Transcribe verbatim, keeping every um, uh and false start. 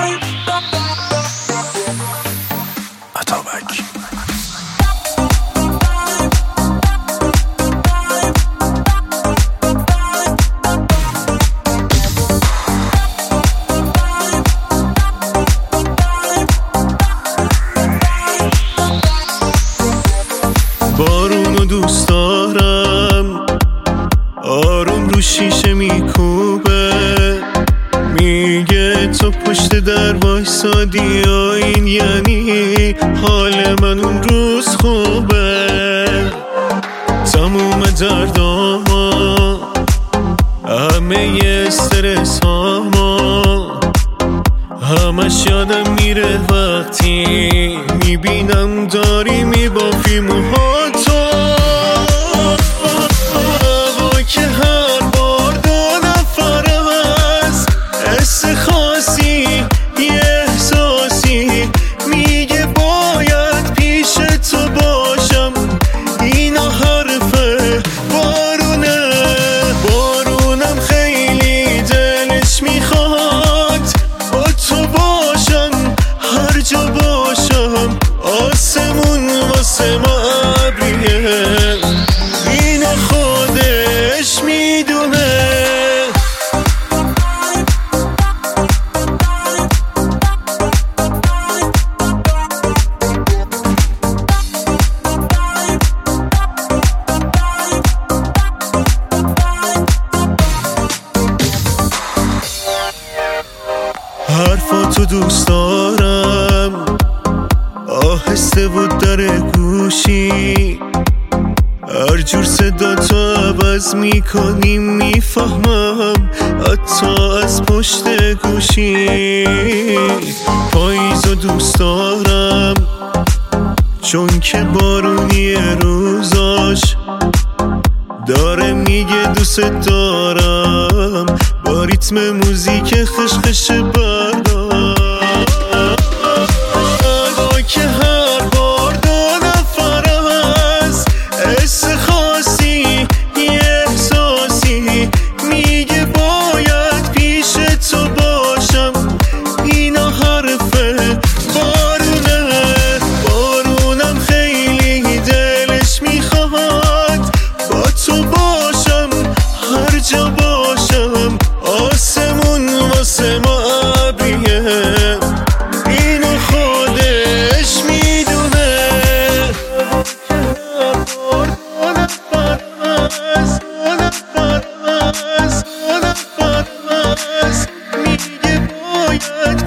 بارونو دوست دارم، آروم رو شیشه میکوبه، میگه تو پشت در وایسادی یا این یعنی حال من اون روز خوبه. تموم درداما، همه استرس هاما، همش یادم میره وقتی میبینم داری میبافی موهاتو. هوا که هر بار دو نفرم از حس خاصی یه احساسی میگه باید پیش تو باشم. اینا حرفه بارونه، بارونم خیلی دلش میخواد با تو باشم، هر جا باشم آسمون واسه ما ابریه، اینو خودش میدونه. حرفاتو دوست دارم، آهسته بود در گوشی، هر جور صدا تو عوض میکنی میفهمم حتی از پشت گوشی. پاییزو دوست دارم چون که بارونی روزاش داره میگه دوست دارم، با ریتم موزیک خشخش برام. هوا که هر بار دو نفرم از حس خاصی یه احساسی میگه باید پیش تو باشم. اینا حرفه بارونه، بارونم خیلی دلش میخواد با تو باشم، هر جا باشم آسمون واسه ما ابریه، اینو خودش میدونه. میگه باید